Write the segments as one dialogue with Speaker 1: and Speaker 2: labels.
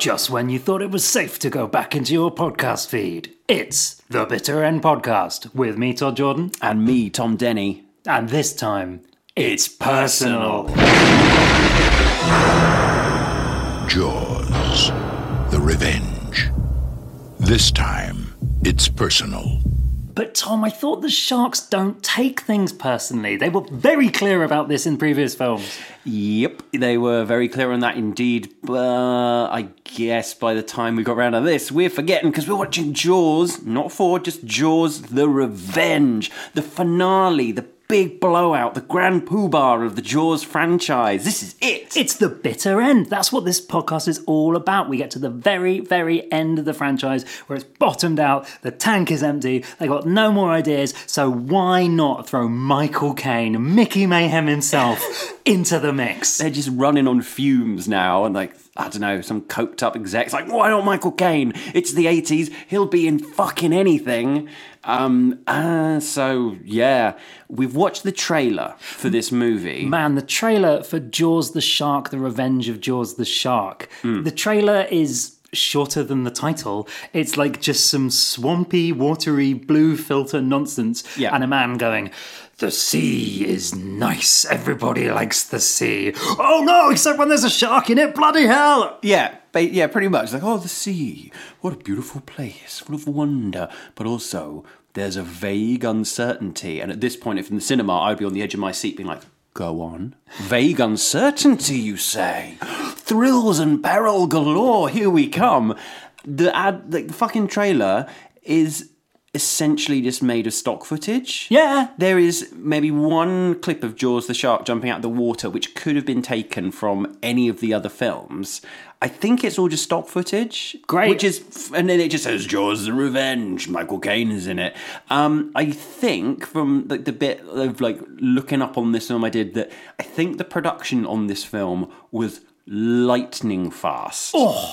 Speaker 1: Just when you thought it was safe to go back into your podcast feed, it's the Bitter End Podcast with me, Todd Jordan.
Speaker 2: And me, Tom Denny.
Speaker 1: And this time, it's personal.
Speaker 3: Jaws, the Revenge. This time, it's personal.
Speaker 1: But Tom, I thought the sharks don't take things personally. They were very clear about this in previous films.
Speaker 2: Yep, they were very clear on that indeed. I guess by the time we got around to this, we're forgetting because we're watching Jaws, not 4, just Jaws, the Revenge. The finale, the big blowout, the grand poobah of the Jaws franchise. This is it.
Speaker 1: It's the bitter end. That's what this podcast is all about. We get to the very, very end of the franchise where it's bottomed out, the tank is empty, they got no more ideas, so why not throw Michael Caine, Mickey Mayhem himself, into the mix?
Speaker 2: They're just running on fumes now, and I don't know, some coked up execs why not Michael Caine? It's the 80s, he'll be in fucking anything. So yeah, we've watched the trailer for this movie.
Speaker 1: Man, the trailer for Jaws the Shark, The Revenge of Jaws the Shark. The trailer is shorter than the title. It's like just some swampy, watery, blue filter nonsense.
Speaker 2: Yeah.
Speaker 1: And a man going, "The sea is nice. Everybody likes the sea. Oh no, except when there's a shark in it. Bloody hell."
Speaker 2: Yeah, pretty much. The sea. What a beautiful place, full of wonder. But also, there's a vague uncertainty. And at this point, if in the cinema, I'd be on the edge of my seat being like, go on. Vague uncertainty, you say? Thrills and peril galore, here we come. The fucking trailer is essentially just made of stock footage.
Speaker 1: Yeah.
Speaker 2: There is maybe one clip of Jaws the Shark jumping out of the water which could have been taken from any of the other films. I think it's all just stock footage.
Speaker 1: Great.
Speaker 2: And then it just says Jaws the Revenge, Michael Caine is in it. I think from the bit of looking up on this film I did, that I think the production on this film was lightning fast.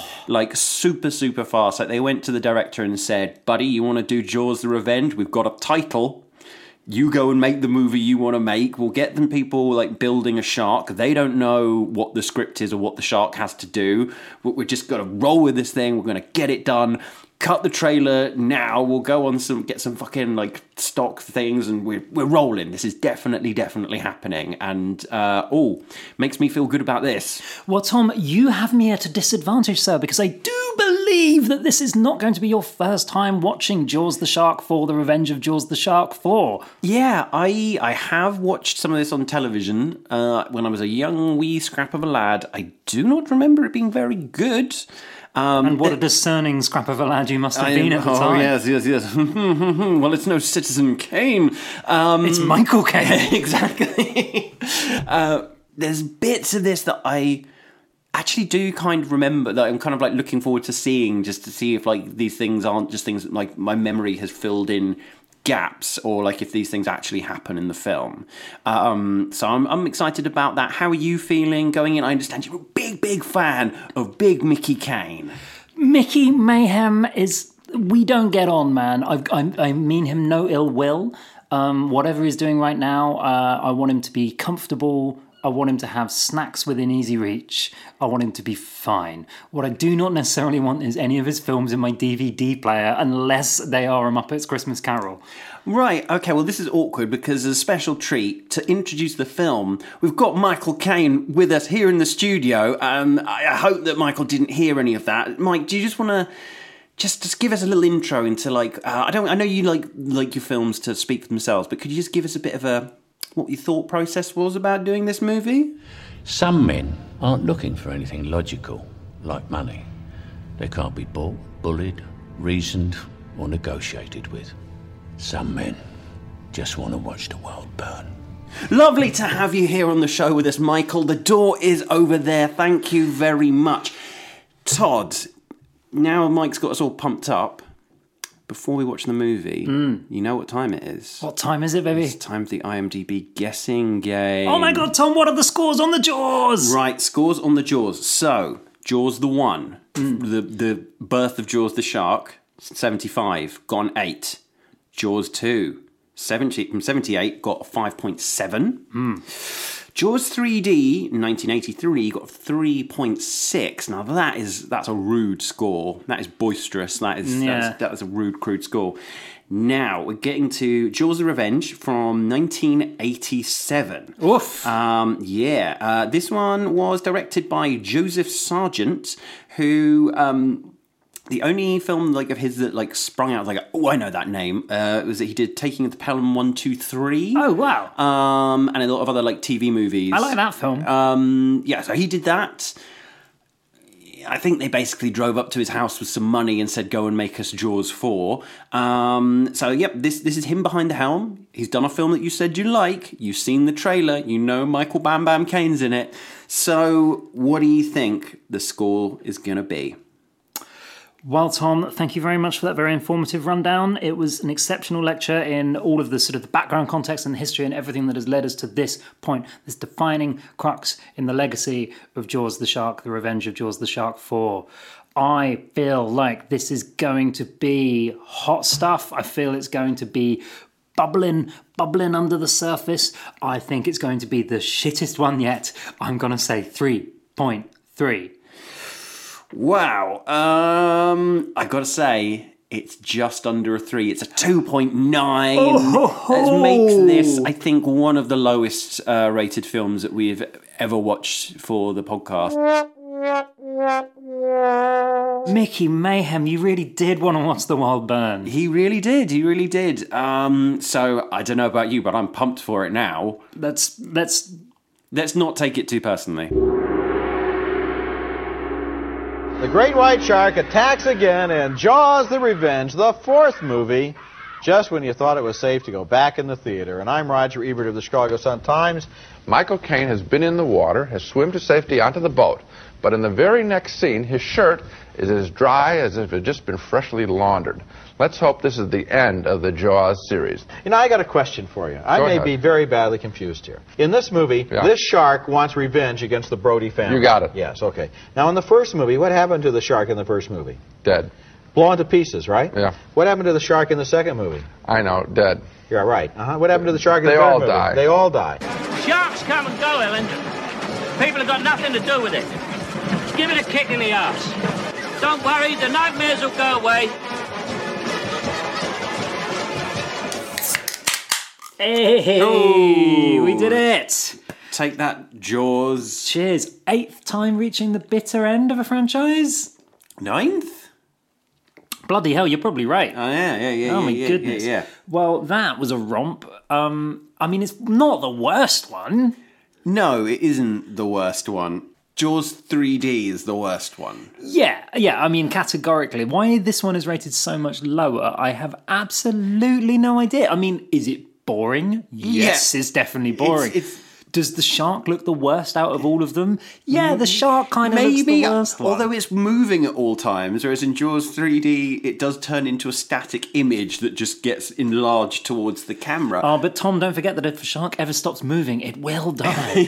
Speaker 2: Super, super fast. They went to the director and said, buddy, you want to do Jaws the Revenge? We've got a title. You go and make the movie you want to make. We'll get them people building a shark. They don't know what the script is or what the shark has to do. We're just going to roll with this thing. We're going to get it done. Cut the trailer now. We'll go on get some fucking stock things, and we're rolling. This is definitely happening, and makes me feel good about this.
Speaker 1: Well, Tom, you have me at a disadvantage, sir, because I do believe that this is not going to be your first time watching Jaws the Shark 4, The Revenge of Jaws the Shark 4.
Speaker 2: Yeah, I have watched some of this on television when I was a young wee scrap of a lad. I do not remember it being very good.
Speaker 1: And what a discerning scrap of a lad you must have been at the time.
Speaker 2: Oh, yes. Well, it's no Citizen Kane.
Speaker 1: It's Michael Caine.
Speaker 2: Exactly. There's bits of this that I actually do kind of remember, that I'm kind of looking forward to seeing, just to see if these things aren't just things that my memory has filled in gaps, or if these things actually happen in the film. So I'm excited about that. How are you feeling going in? I understand you're a big fan of Big Mickey Caine.
Speaker 1: Mickey Mayhem we don't get on, man. I mean him no ill will. Whatever he's doing right now, I want him to be comfortable. I want him to have snacks within easy reach. I want him to be fine. What I do not necessarily want is any of his films in my DVD player unless they are A Muppet's Christmas Carol.
Speaker 2: Right, okay, well this is awkward because as a special treat to introduce the film, we've got Michael Caine with us here in the studio. I hope that Michael didn't hear any of that. Mike, do you just want to just give us a little intro into I know you like your films to speak for themselves, but could you just give us a bit of what your thought process was about doing this movie?
Speaker 4: Some men aren't looking for anything logical, like money. They can't be bought, bullied, reasoned, or negotiated with. Some men just want to watch the world burn.
Speaker 2: Lovely to have you here on the show with us, Michael. The door is over there. Thank you very much. Todd, now Mike's got us all pumped up. Before we watch the movie, you know what time it is.
Speaker 1: What time is it, baby?
Speaker 2: It's time for the IMDb guessing game.
Speaker 1: Oh my god, Tom, what are the scores on the Jaws?
Speaker 2: Right, scores on the Jaws. So, Jaws the 1, the birth of Jaws the Shark, 75, got an 8. Jaws 2, from 78, got a 5.7. Jaws 3D in 1983 got 3.6. Now that's a rude score. That is boisterous. That is a rude, crude score. Now we're getting to Jaws: The Revenge from 1987.
Speaker 1: Oof.
Speaker 2: This one was directed by Joseph Sargent, who the only film of his that sprung out I know that name was that he did Taking of the Pelham 1, 2, 3.
Speaker 1: Oh wow.
Speaker 2: And a lot of other TV movies.
Speaker 1: I like that film.
Speaker 2: So he did that. I think they basically drove up to his house with some money and said, go and make us Jaws 4. This is him behind the helm. He's done a film that you said you like. You've seen the trailer. You know Michael Bam Bam Caine's in it. So what do you think the score is going to be?
Speaker 1: Well, Tom, thank you very much for that very informative rundown. It was an exceptional lecture in all of the sort of the background context and history and everything that has led us to this point, this defining crux in the legacy of Jaws the Shark, the Revenge of Jaws the Shark 4. I feel like this is going to be hot stuff. I feel it's going to be bubbling under the surface. I think it's going to be the shittest one yet. I'm going to say 3.3.
Speaker 2: Wow. I gotta say, it's just under a 3. It's a 2.9. That makes this, I think, one of the lowest rated films that we've ever watched for the podcast.
Speaker 1: Mickey Mayhem, you really did want to watch The Wild Burn.
Speaker 2: He really did. So, I don't know about you, but I'm pumped for it now.
Speaker 1: Let's
Speaker 2: not take it too personally.
Speaker 5: The great white shark attacks again in Jaws: The Revenge, the 4th movie, just when you thought it was safe to go back in the theater. And I'm Roger Ebert of the Chicago Sun-Times.
Speaker 6: Michael Caine has been in the water, has swum to safety onto the boat. But in the very next scene, his shirt is as dry as if it had just been freshly laundered. Let's hope this is the end of the Jaws series.
Speaker 5: You know, I got a question for you. I may be very badly confused here. In this movie,
Speaker 6: Yeah.
Speaker 5: this shark wants revenge against the Brody family.
Speaker 6: You got it.
Speaker 5: Yes, okay. Now, in the first movie, what happened to the shark in the first movie?
Speaker 6: Dead.
Speaker 5: Blown to pieces, right?
Speaker 6: Yeah.
Speaker 5: What happened to the shark in the second movie?
Speaker 6: I know, dead.
Speaker 5: You're right. What happened to the shark in the
Speaker 6: They
Speaker 5: third
Speaker 6: all
Speaker 5: movie?
Speaker 6: die.
Speaker 5: They all die.
Speaker 7: Sharks come and go, Ellen. People have got nothing to do with it. Give it a kick in the arse. Don't worry, the nightmares will go away.
Speaker 1: Hey, we did it.
Speaker 2: Take that, Jaws.
Speaker 1: Cheers. 8th time reaching the bitter end of a franchise.
Speaker 2: 9th?
Speaker 1: Bloody hell, you're probably right.
Speaker 2: Oh, yeah.
Speaker 1: Oh my goodness.
Speaker 2: Yeah.
Speaker 1: Well, that was a romp. I mean, it's not the worst one.
Speaker 2: No, it isn't the worst one. Jaws 3D is the worst one.
Speaker 1: Yeah. I mean, categorically. Why this one is rated so much lower, I have absolutely no idea. I mean, is it boring? Yes, it's definitely boring. Does the shark look the worst out of all of them? Yeah, the shark kind of looks the worst one.
Speaker 2: Although it's moving at all times, whereas in Jaws 3D, it does turn into a static image that just gets enlarged towards the camera.
Speaker 1: Oh, but Tom, don't forget that if a shark ever stops moving, it will die.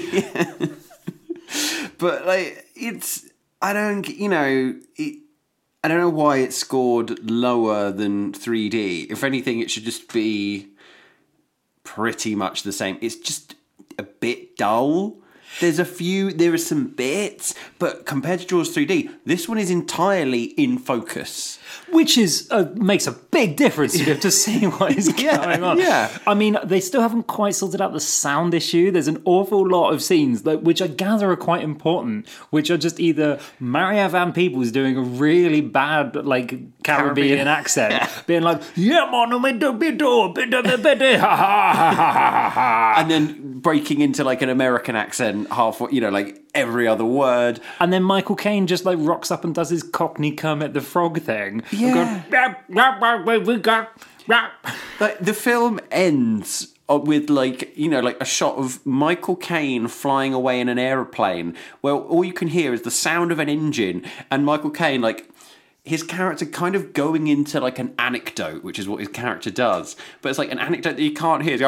Speaker 2: But, I don't know why it scored lower than 3D. If anything, it should just be pretty much the same. It's just a bit dull. There are some bits, but compared to Jaws 3D, this one is entirely in focus.
Speaker 1: Which makes a big difference to see what is going on.
Speaker 2: Yeah.
Speaker 1: I mean, they still haven't quite sorted out the sound issue. There's an awful lot of scenes, which I gather are quite important, which are just either Maria Van Peebles doing a really bad, Caribbean accent, being like, yeah, man,
Speaker 2: and then breaking into, an American accent halfway, every other word.
Speaker 1: And then Michael Caine just, rocks up and does his Cockney Kermit the Frog thing.
Speaker 2: Yeah. The film ends with a shot of Michael Caine flying away in an aeroplane. Well, all you can hear is the sound of an engine, and Michael Caine, his character kind of going into an anecdote, which is what his character does. But it's an anecdote that you can't hear. It's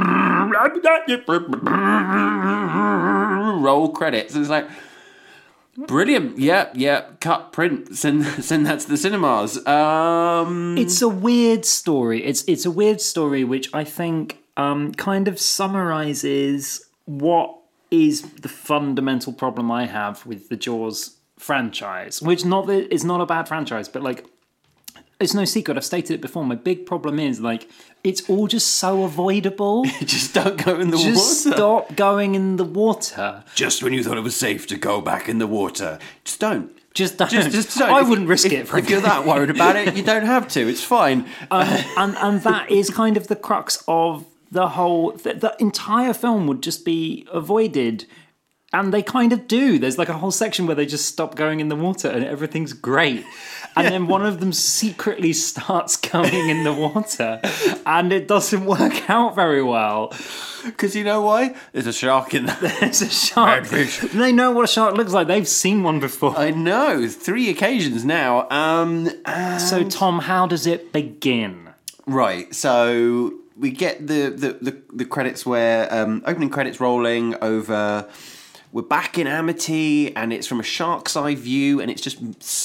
Speaker 2: roll credits. It's Brilliant. Yeah. Cut, print, send that to the cinemas.
Speaker 1: It's a weird story. It's a weird story which I think kind of summarizes what is the fundamental problem I have with the Jaws franchise, which is not a bad franchise, but like, it's no secret, I've stated it before, my big problem is like, it's all just so avoidable.
Speaker 2: Just don't go in the water.
Speaker 1: Just stop going in the water.
Speaker 2: Just when you thought it was safe to go back in the water. Just don't.
Speaker 1: Just don't.
Speaker 2: Just don't.
Speaker 1: I wouldn't risk it.
Speaker 2: If you're that worried about it, you don't have to. It's fine.
Speaker 1: And that is kind of the crux of the whole... The entire film would just be avoided. And they kind of do. There's like a whole section where they just stop going in the water and everything's great. And then one of them secretly starts going in the water and it doesn't work out very well.
Speaker 2: Because you know why? There's a shark in there.
Speaker 1: There's a shark.
Speaker 2: Redfish.
Speaker 1: They know what a shark looks like. They've seen one before.
Speaker 2: I know. 3 occasions now.
Speaker 1: So, Tom, how does it begin?
Speaker 2: Right. So we get the credits where opening credits rolling over. We're back in Amity, and it's from a shark's eye view, and it's just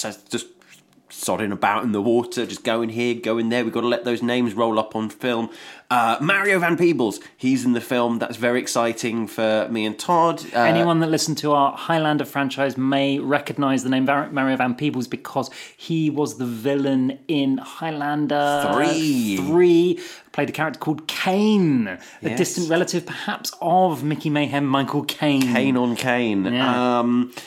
Speaker 2: sodding about in the water, just going here, going there. We've got to let those names roll up on film. Mario Van Peebles, he's in the film. That's very exciting for me and Todd.
Speaker 1: Anyone that listened to our Highlander franchise may recognise the name Mario Van Peebles because he was the villain in Highlander 3. Played a character called Kane, a distant relative perhaps of Mickey Mayhem, Michael Caine.
Speaker 2: Kane on Kane.
Speaker 1: Yeah.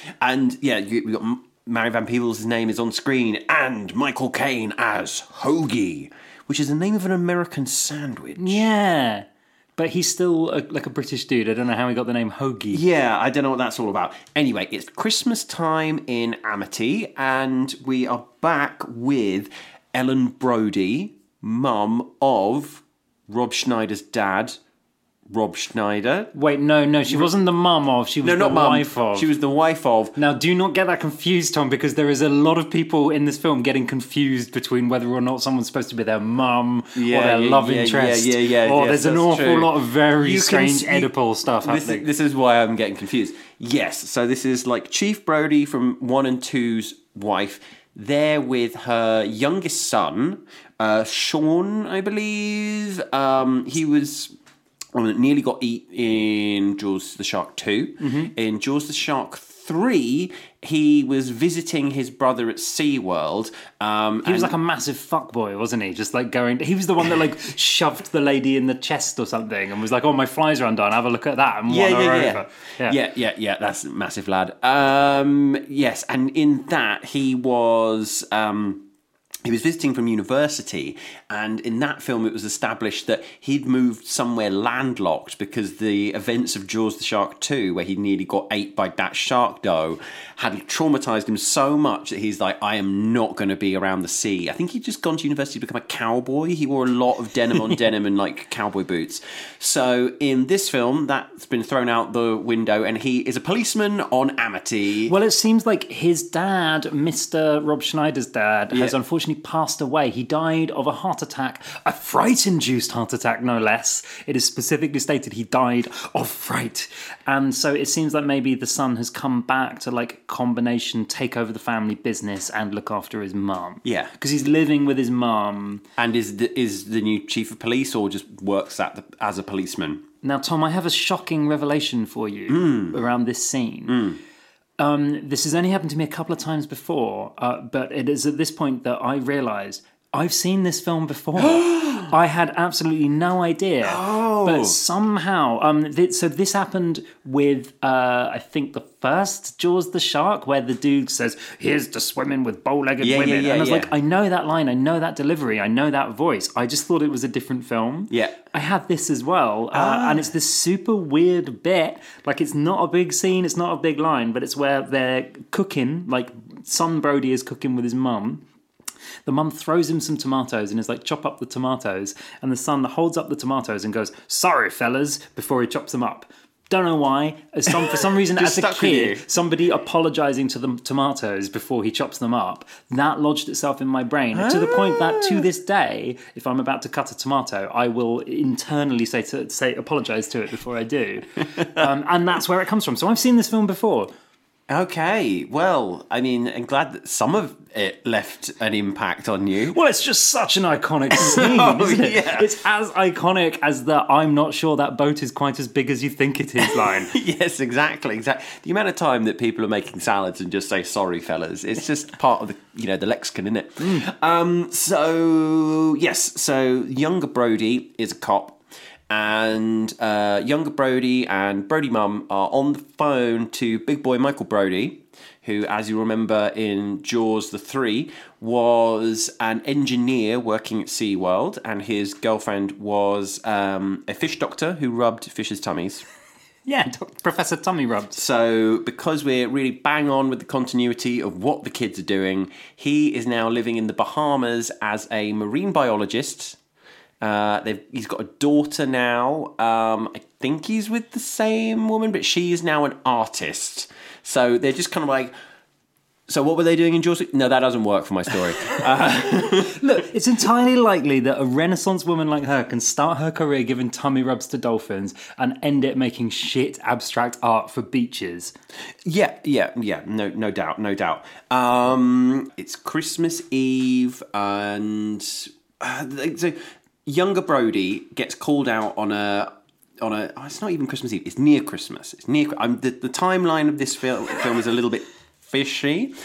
Speaker 2: We got Mario Van Peebles' name is on screen, and Michael Caine as Hoagie, which is the name of an American sandwich.
Speaker 1: Yeah, but he's still like a British dude. I don't know how he got the name Hoagie.
Speaker 2: Yeah, I don't know what that's all about. Anyway, it's Christmas time in Amity, and we are back with Ellen Brody, mum of Rob Schneider's dad, Rob Schneider.
Speaker 1: Wait, no, she wasn't the mum of, she was the wife of.
Speaker 2: She was the wife of.
Speaker 1: Now, do not get that confused, Tom, because there is a lot of people in this film getting confused between whether or not someone's supposed to be their mum or their love interest.
Speaker 2: Yeah,
Speaker 1: there's an awful lot of very strange Oedipal stuff happening.
Speaker 2: This is why I'm getting confused. Yes, so this is like Chief Brody from 1 and 2's wife. There with her youngest son, Sean, I believe. He was... nearly got eat in Jaws the Shark 2. Mm-hmm. In Jaws the Shark 3, he was visiting his brother at SeaWorld.
Speaker 1: He was like a massive fuckboy, wasn't he? Just like going... He was the one that like shoved the lady in the chest or something and was like, oh, my flies are undone, have a look at that, and won her over.
Speaker 2: Yeah, that's a massive lad. Yes, and in that he was... He was visiting from university, and in that film it was established that he'd moved somewhere landlocked because the events of Jaws the Shark 2, where he nearly got ate by that shark dough, had traumatised him so much that he's like, I am not going to be around the sea. I think he'd just gone to university to become a cowboy. He wore a lot of denim on denim and like cowboy boots. So in this film, that's been thrown out the window, and he is a policeman on Amity.
Speaker 1: Well, it seems like his dad, Mr. Rob Schneider's dad, has unfortunately passed away. He died of a heart attack, a fright-induced heart attack, no less. It is specifically stated he died of fright. And so it seems like maybe the son has come back to like combination take over the family business and look after his mum.
Speaker 2: Yeah.
Speaker 1: Because he's living with his mum.
Speaker 2: And is the new chief of police or just works as a policeman?
Speaker 1: Now, Tom, I have a shocking revelation for you around this scene. This has only happened to me a couple of times before, but it is at this point that I realise I've seen this film before. I had absolutely no idea. But somehow... so this happened with, I think, the first Jaws the Shark, where the dude says, here's to swimming with bow-legged women. And I was like, I know that line, I know that delivery, I know that voice. I just thought it was a different film.
Speaker 2: Yeah.
Speaker 1: I had this as well. And it's this super weird bit. Like, it's not a big scene, it's not a big line, but it's where they're cooking, like, son Brody is cooking with his mum. The mum throws him some tomatoes and is like, chop up the tomatoes. And the son holds up the tomatoes and goes, sorry, fellas, before he chops them up. Don't know why. For some reason, as a kid, somebody apologising to the tomatoes before he chops them up, that lodged itself in my brain to the point that to this day, if I'm about to cut a tomato, I will internally say apologise to it before I do. And that's where it comes from. So I've seen this film before.
Speaker 2: Okay, well, I mean, I'm glad that some of it left an impact on you.
Speaker 1: Well, it's just such an iconic scene, isn't it?
Speaker 2: Yeah.
Speaker 1: It's as iconic as the "I'm not sure that boat is quite as big as you think it is" line.
Speaker 2: Yes, exactly. The amount of time that people are making salads and just say "sorry, fellas," it's just part of the lexicon, isn't it? So younger Brody is a cop. And younger Brody and Brody Mum are on the phone to big boy Michael Brody, who, as you remember in Jaws the 3, was an engineer working at SeaWorld, and his girlfriend was a fish doctor who rubbed fish's tummies.
Speaker 1: Yeah, Professor Tummy Rubs.
Speaker 2: So, because we're really bang on with the continuity of what the kids are doing, he is now living in the Bahamas as a marine biologist. He's got a daughter now. I think he's with the same woman, but she is now an artist. So they're just kind of like, so what were they doing in Jaws? No, that doesn't work for my story.
Speaker 1: Look, it's entirely likely that a Renaissance woman like her can start her career giving tummy rubs to dolphins and end it making shit abstract art for beaches.
Speaker 2: Yeah. No doubt. It's Christmas Eve, and so younger Brody gets called out on a. It's not even Christmas Eve. It's near Christmas. The timeline of this film is a little bit fishy.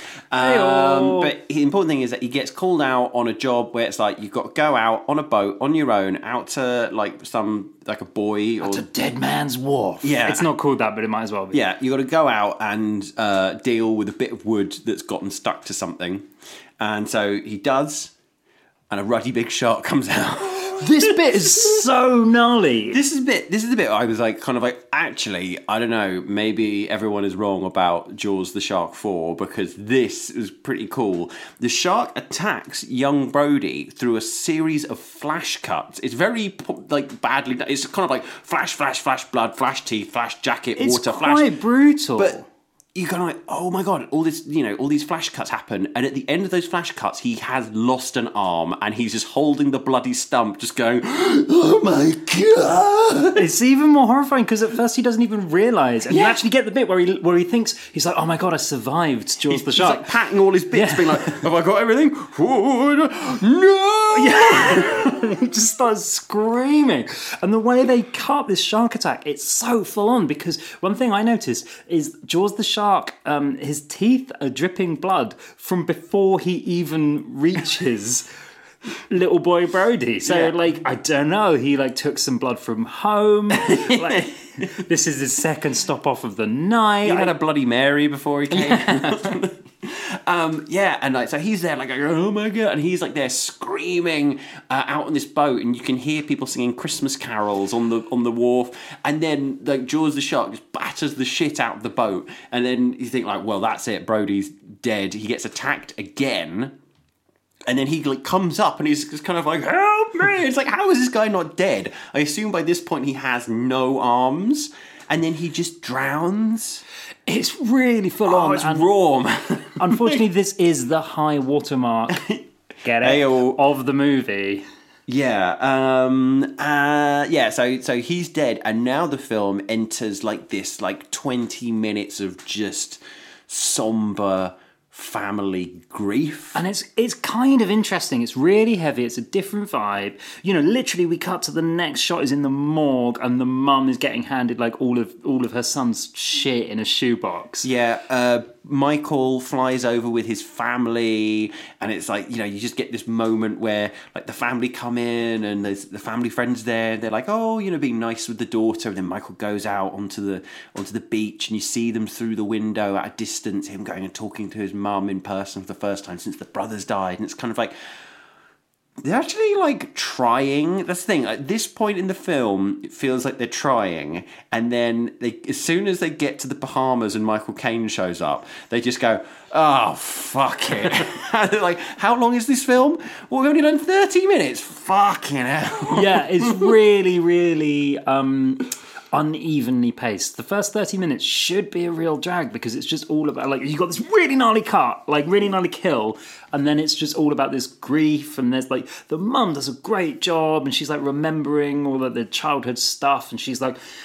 Speaker 2: But the important thing is that he gets called out on a job where it's like you've got to go out on a boat on your own out to like a buoy or
Speaker 1: a dead man's wharf.
Speaker 2: Yeah,
Speaker 1: it's not called that, but it might as well be.
Speaker 2: Yeah, you got to go out and deal with a bit of wood that's gotten stuck to something, and so he does, and a ruddy big shark comes out.
Speaker 1: This bit is so gnarly.
Speaker 2: This is the bit I was like, kind of like, actually, I don't know, maybe everyone is wrong about Jaws the Shark 4, because this is pretty cool. The shark attacks young Brody through a series of flash cuts. It's very, like, badly done. It's kind of like flash, flash, flash, blood, flash teeth, flash jacket, water, flash.
Speaker 1: It's quite brutal.
Speaker 2: But you're kind of like, oh my god, all these flash cuts happen, and at the end of those flash cuts, he has lost an arm, and he's just holding the bloody stump, just going, oh my god!
Speaker 1: It's even more horrifying because at first he doesn't even realise, and you actually get the bit where he thinks he's like, oh my god, I survived Jaws the Shark.
Speaker 2: He's like patting all his bits, being like, have I got everything? Oh, no!
Speaker 1: Yeah. He just starts screaming, and the way they cut this shark attack, it's so full on. Because one thing I noticed is Jaws the Shark. His teeth are dripping blood from before he even reaches little boy Brody. So, I don't know. He took some blood from home. This is his second stop off of the night.
Speaker 2: He had a Bloody Mary before he came. And so he's there like, oh my god, and he's like there screaming out on this boat, and you can hear people singing Christmas carols on the wharf, and then like Jaws the shark just batters the shit out of the boat, and then you think like, well, that's it, Brody's dead. He gets attacked again. And then he comes up and he's just kind of like, help me! It's like, how is this guy not dead? I assume by this point he has no arms, and then he just drowns.
Speaker 1: It's really full on.
Speaker 2: It's raw.
Speaker 1: Unfortunately, this is the high watermark. Get it? Of the movie.
Speaker 2: Yeah. So he's dead, and now the film enters this 20 minutes of just somber family grief,
Speaker 1: and it's kind of interesting. It's really heavy. It's a different vibe. Literally, we cut to the next shot is in the morgue, and the mum is getting handed all of her son's shit in a shoebox.
Speaker 2: Yeah, Michael flies over with his family, and it's like, you just get this moment where the family come in, and there's the family friends there. They're like, oh, being nice with the daughter, and then Michael goes out onto the beach, and you see them through the window at a distance, him going and talking to his mum in person for the first time since the brothers died, and it's kind of like they're actually trying. That's the thing. At this point in the film, it feels like they're trying, and then as soon as they get to the Bahamas and Michael Caine shows up, they just go, oh, fuck it. They're like, how long is this film? Well, we've only done 30 minutes. Fucking hell.
Speaker 1: Yeah, it's really, really unevenly paced. The first 30 minutes should be a real drag because it's just all about you got this really gnarly cut, really gnarly kill, and then it's just all about this grief, and there's the mum does a great job, and she's remembering all of the childhood stuff, and she's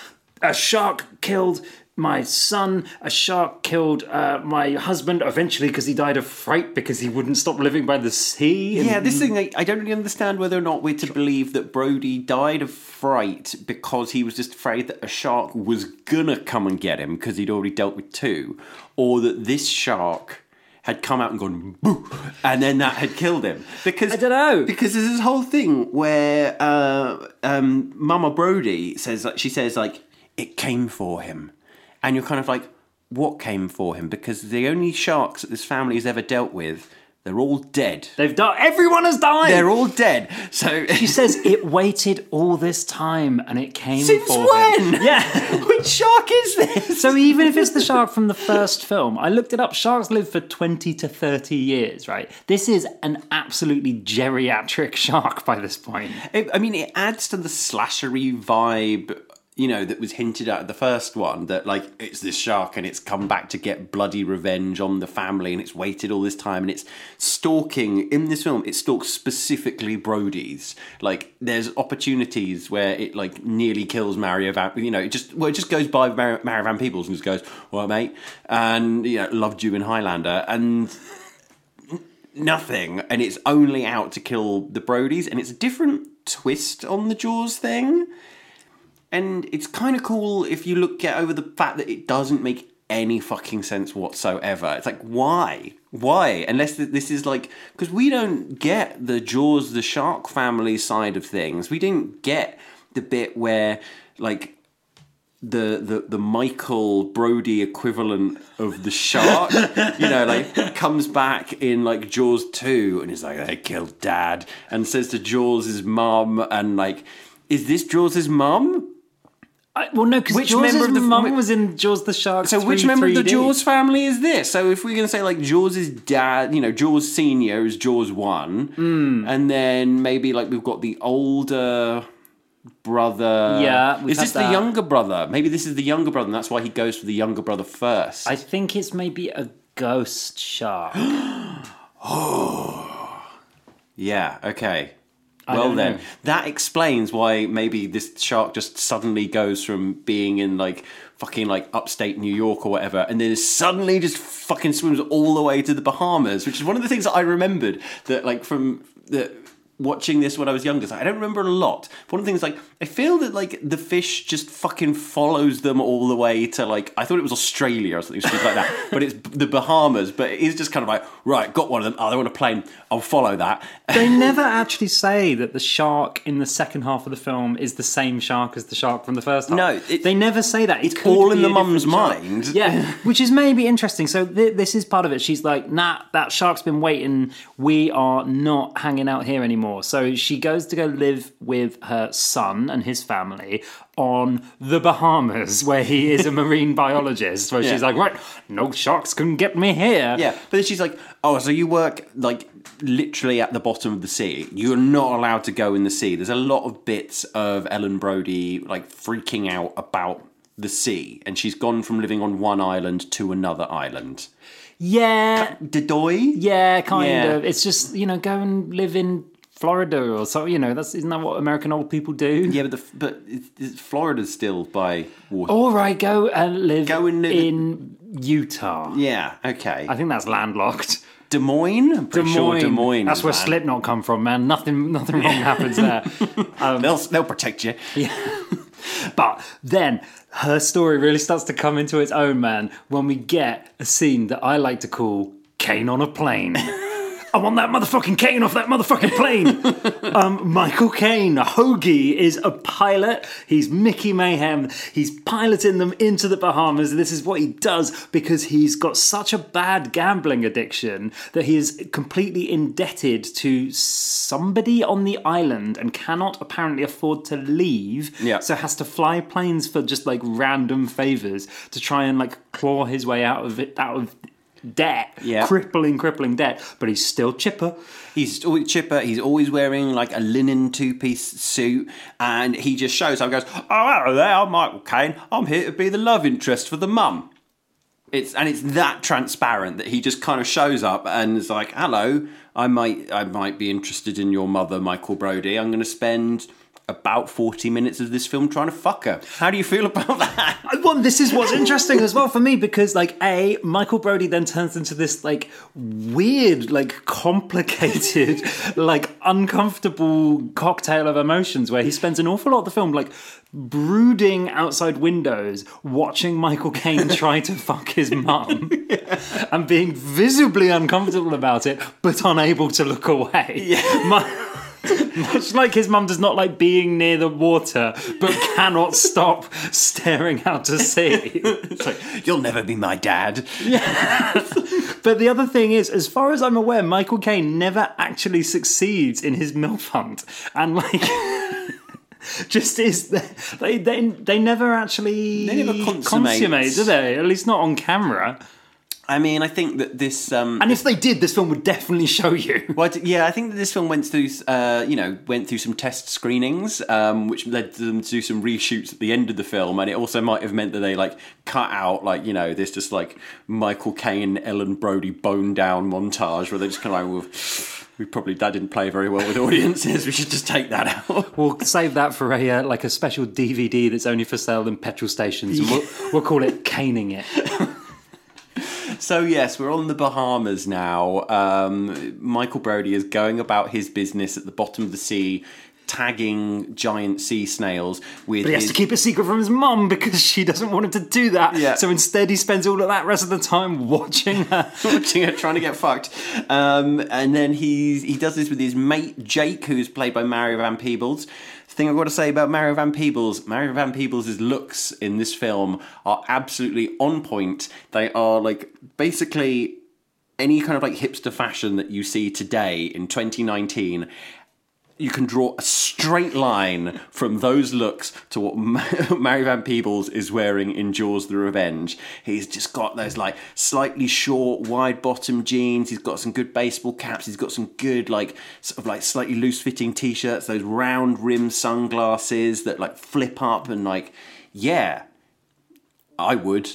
Speaker 1: a shark killed my son, a shark killed my husband eventually because he died of fright because he wouldn't stop living by the sea.
Speaker 2: Yeah, this thing, I don't really understand whether or not we're to believe that Brody died of fright because he was just afraid that a shark was gonna come and get him because he'd already dealt with 2, or that this shark had come out and gone boo, and then that had killed him. Because
Speaker 1: I don't know.
Speaker 2: Because there's this whole thing where Mama Brody says, she says, it came for him. And you're kind of like, what came for him? Because the only sharks that this family has ever dealt with, they're all dead.
Speaker 1: They've died. Everyone has died.
Speaker 2: They're all dead. So
Speaker 1: she says it waited all this time and it came
Speaker 2: since
Speaker 1: for
Speaker 2: when?
Speaker 1: him. Yeah.
Speaker 2: Which shark is this?
Speaker 1: So even if it's the shark from the first film, I looked it up. Sharks live for 20 to 30 years, right? This is an absolutely geriatric shark by this point.
Speaker 2: It adds to the slashery vibe, that was hinted at the first one, that, it's this shark and it's come back to get bloody revenge on the family and it's waited all this time and it's stalking, in this film, it stalks specifically Brody's. There's opportunities where it, nearly kills Mario Van, it just goes by Mario Van Peebles and just goes, well, mate, and, loved you in Highlander, and nothing, and it's only out to kill the Brodies, and it's a different twist on the Jaws thing. And it's kind of cool if you get over the fact that it doesn't make any fucking sense whatsoever. It's why? Why? Unless this is because we don't get the Jaws, the shark family side of things. We didn't get the bit where, the Michael Brody equivalent of the shark, comes back in, Jaws 2 and is they killed Dad, and says to Jaws' mum, and, is this Jaws' mum?
Speaker 1: Well, no, because Jaws' mum was in Jaws the Shark.
Speaker 2: So which member of the Jaws family is this? So if we're going to say Jaws' dad, Jaws Senior is Jaws 1, and then maybe we've got the older brother.
Speaker 1: Yeah,
Speaker 2: is this the younger brother? Maybe this is the younger brother, and that's why he goes for the younger brother first.
Speaker 1: I think it's maybe a ghost shark.
Speaker 2: Oh, yeah. Okay. Well then, that explains why maybe this shark just suddenly goes from being in fucking upstate New York or whatever, and then suddenly just fucking swims all the way to the Bahamas, which is one of the things that I remembered that from the watching this when I was younger. I don't remember a lot. One of the things I feel that the fish just fucking follows them all the way to I thought it was Australia or something stupid like that, but it's the Bahamas. But it is just kind of right, got one of them. Oh, they're on a plane. I'll follow that.
Speaker 1: They never actually say that the shark in the second half of the film is the same shark as the shark from the first half.
Speaker 2: No,
Speaker 1: they never say that.
Speaker 2: It's all in the mum's mind.
Speaker 1: Yeah, which is maybe interesting. So this is part of it. She's nah, that shark's been waiting. We are not hanging out here anymore. So she goes to go live with her son and his family on the Bahamas, where he is a marine biologist. Where she's right, no sharks can get me here.
Speaker 2: Yeah, but then she's oh, so you work literally at the bottom of the sea. You're not allowed to go in the sea. There's a lot of bits of Ellen Brody freaking out about the sea, and she's gone from living on one island to another island.
Speaker 1: Yeah,
Speaker 2: Dedoy.
Speaker 1: Yeah, kind of. It's just go and live in Florida or so, isn't that what American old people do?
Speaker 2: Yeah, but Florida's still by water.
Speaker 1: All right, go and live in Utah.
Speaker 2: Yeah, okay.
Speaker 1: I think that's landlocked.
Speaker 2: Des Moines? I'm pretty sure Des Moines.
Speaker 1: That's where Slipknot come from, man. Nothing wrong happens there.
Speaker 2: They'll protect you.
Speaker 1: Yeah. But then her story really starts to come into its own, man, when we get a scene that I like to call Kane on a plane. I want that motherfucking Kane off that motherfucking plane. Michael Caine, Hoagie, is a pilot. He's Mickey Mayhem. He's piloting them into the Bahamas. This is what he does because he's got such a bad gambling addiction that he is completely indebted to somebody on the island and cannot apparently afford to leave.
Speaker 2: Yeah.
Speaker 1: So has to fly planes for just random favors to try and claw his way out of debt, crippling debt, but he's still chipper.
Speaker 2: He's always chipper. He's always wearing a linen two-piece suit, and he just shows up and goes, "Oh, hello there, I'm Michael Caine. I'm here to be the love interest for the mum." It's that transparent that he just kind of shows up and is hello, I might be interested in your mother, Michael Brody. I'm going to spend about 40 minutes of this film trying to fuck her. How do you feel about that?
Speaker 1: Well, this is what's interesting as well for me, because like Michael Brody then turns into this like weird, like complicated, like uncomfortable cocktail of emotions where he spends an awful lot of the film like brooding outside windows, watching Michael Caine try to fuck his mum and being visibly uncomfortable about it, but unable to look away. Yeah. Much like his mum does not like being near the water, but cannot stop staring out to sea.
Speaker 2: It's like, you'll never be my dad.
Speaker 1: Yeah. But the other thing is, as far as I'm aware, Michael Caine never actually succeeds in his MILF hunt. And like... just is they never actually consummate, do they? At least not on camera.
Speaker 2: I mean, I think that this...
Speaker 1: and if they did, this film would definitely show you.
Speaker 2: Well, I think that this film went through some test screenings, which led them to do some reshoots at the end of the film, and it also might have meant that they, like, cut out, like, you know, this just, like, Michael Caine, Ellen Brody bone-down montage where they just kind of like... that didn't play very well with audiences. We should just take that out.
Speaker 1: We'll save that for a special DVD that's only for sale in petrol stations. And we'll call it Caning It.
Speaker 2: So yes, we're on the Bahamas now. Michael Brody is going about his business at the bottom of the sea, tagging giant sea snails with.
Speaker 1: But he has to keep it secret from his mum because she doesn't want him to do that.
Speaker 2: Yeah.
Speaker 1: So instead, he spends all of that rest of the time watching her
Speaker 2: trying to get fucked. And then he does this with his mate Jake, who's played by Mario Van Peebles. The thing I've got to say about Mario Van Peebles' looks in this film are absolutely on point. They are like basically any kind of like hipster fashion that you see today in 2019. You can draw a straight line from those looks to what Mario Van Peebles is wearing in Jaws the Revenge. He's just got those like slightly short, wide-bottom jeans. He's got some good baseball caps. He's got some good like sort of like slightly loose-fitting t-shirts. Those round-rimmed sunglasses that like flip up and like, yeah. I would.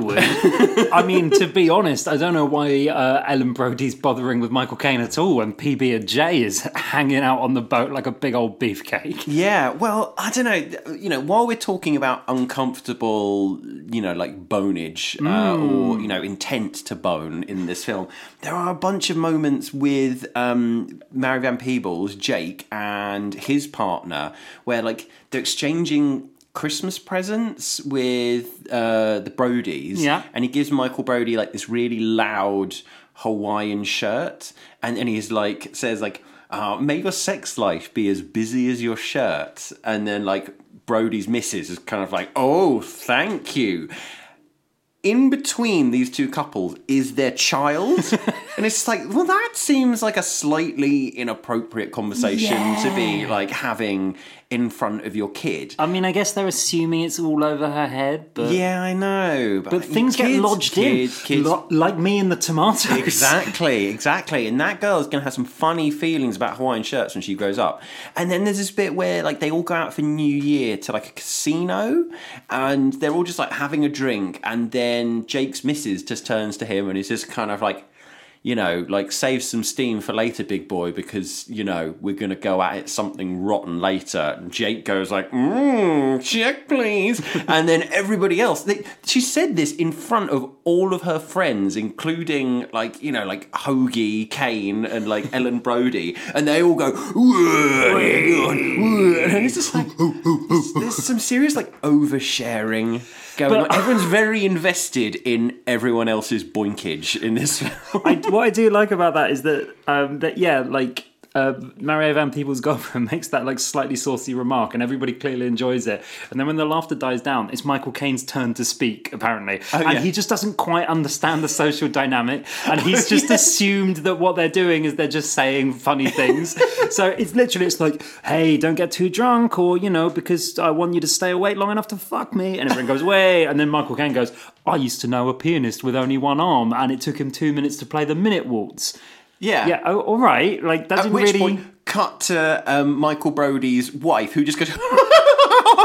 Speaker 1: I mean, to be honest, I don't know why Ellen Brody's bothering with Michael Caine at all when PB&J is hanging out on the boat like a big old beefcake.
Speaker 2: Yeah, well, I don't know. You know, while we're talking about uncomfortable, you know, like bonage or, you know, intent to bone in this film, there are a bunch of moments with Mario Van Peebles, Jake, and his partner where, like, they're exchanging Christmas presents with the Brodies, and he gives Michael Brody like this really loud Hawaiian shirt, and he's like says like, "May your sex life be as busy as your shirt," and then like Brody's missus is kind of like, "Oh, thank you." In between these two couples is their child. And it's like, well, that seems like a slightly inappropriate conversation to be like having in front of your kid.
Speaker 1: I mean, I guess they're assuming it's all over her head, but...
Speaker 2: Yeah, I know.
Speaker 1: But things get lodged in. Like me and the tomatoes.
Speaker 2: Exactly. And that girl's going to have some funny feelings about Hawaiian shirts when she grows up. And then there's this bit where like they all go out for New Year to like a casino, and they're all just like having a drink, and then Jake's missus just turns to him and is just kind of like, you know, like, save some steam for later, big boy, because, you know, we're going to go at it something rotten later. And Jake goes like, check, please. And then everybody else, she said this in front of all of her friends, including, like, you know, like, Hoagie, Caine, and, like, Ellen Brody. And they all go, and it's just like, there's some serious, like, oversharing going on. Everyone's very invested in everyone else's boinkage in this film.
Speaker 1: What I do like about that is that Mario Van Peebles' girlfriend makes that like slightly saucy remark, and everybody clearly enjoys it. And then when the laughter dies down, it's Michael Caine's turn to speak, apparently, he just doesn't quite understand the social dynamic, and he's just assumed that what they're doing is they're just saying funny things. So it's like, hey, don't get too drunk, or you know, because I want you to stay awake long enough to fuck me. And everyone goes, wait, and then Michael Caine goes, I used to know a pianist with only one arm, and it took him 2 minutes to play the minute waltz. Yeah. Oh, all right. Like that.
Speaker 2: At which point, cut to Michael Brody's wife, who just goes,